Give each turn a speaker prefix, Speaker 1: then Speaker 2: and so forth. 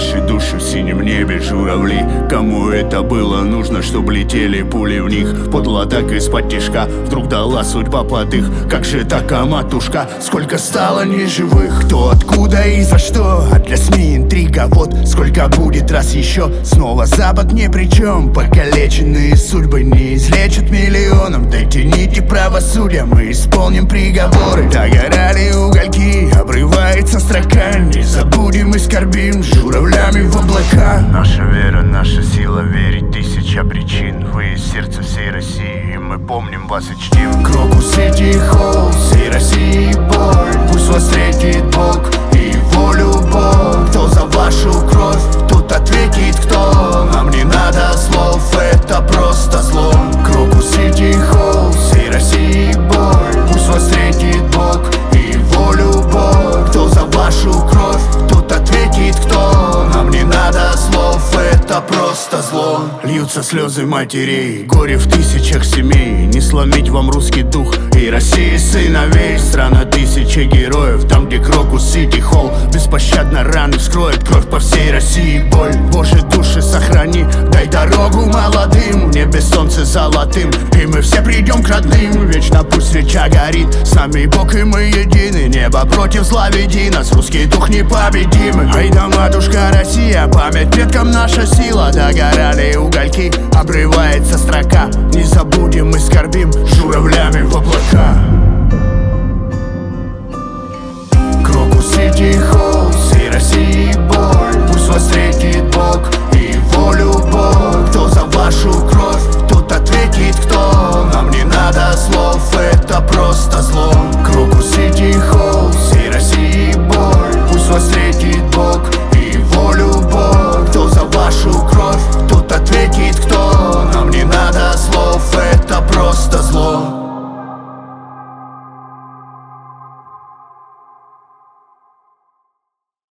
Speaker 1: ваши души в синем небе журавли. Кому это было нужно, чтобы летели пули в них? Подло так из-под тишка вдруг дала судьба плотых. Как же так, матушка, сколько стало неживых? Кто, откуда и за что? А для СМИ интрига, вот сколько будет раз еще. Снова Запад ни при чем. Покалеченные судьбы не излечат миллионам. Дайте нити правосудия, мы исполним приговоры. Догорали угольки, обрывается строка. Не забудем и скорбим журавлями в облака.
Speaker 2: Наша вера, наша сила, верить тысяча причин. Вы из сердца всей России, и мы помним вас и чтим.
Speaker 1: Крокус и Тихол, всей России боль. Пусть вас встретит Бог и его любовь. Кто за вашу кровь, тут ответит кто. Нам не надо слов, это просто зло. Крокус и Тихол, всей России боль. Пусть вас встретит Бог и его любовь. Кто за вашу кровь, тут ответит кто. Нам не надо слов, это просто зло. Льются слезы матерей, горе в тысячах семей. Не сломить вам русский дух и России сыновей. Страна тысячи героев, там где Крокус и Тихол. Беспощадно раны вскроет, кровь по всей России боль. Боже, души сохрани, дай дорогу молодым. В небе солнце золотым, и мы все придем к родным. Вечно пусть свеча горит, с нами Бог и мы едины. Небо против зла веди нас, русский дух непобедимый. Ай да, матушка Россия, память предкам наша сила. Догорали угольки, обрывается строка. Не забудем и скорбим журавлями в облака. Крокус и Тихол, всей России боль. Пусть вас встретит Бог и его любовь. Кто за вашу кровь, тут ответит кто. Нам не надо слов, это просто зло.